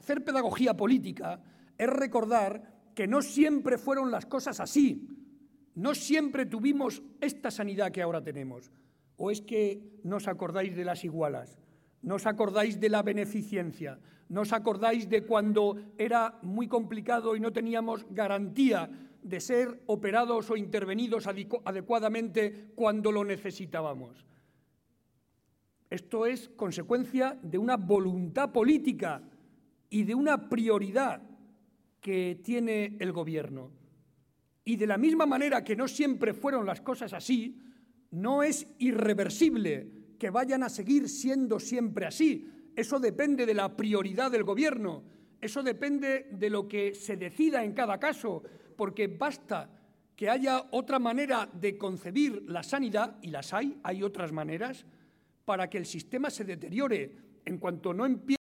hacer pedagogía política es recordar que no siempre fueron las cosas así, no siempre tuvimos esta sanidad que ahora tenemos. ¿O es que no os acordáis de las igualas? ¿No os acordáis de la beneficencia? ¿No os acordáis de cuando era muy complicado y no teníamos garantía de ser operados o intervenidos adecuadamente cuando lo necesitábamos? Esto es consecuencia de una voluntad política y de una prioridad que tiene el gobierno. Y de la misma manera que no siempre fueron las cosas así, no es irreversible que vayan a seguir siendo siempre así. Eso depende de la prioridad del gobierno, eso depende de lo que se decida en cada caso, porque basta que haya otra manera de concebir la sanidad, y las hay otras maneras, para que el sistema se deteriore en cuanto no empiece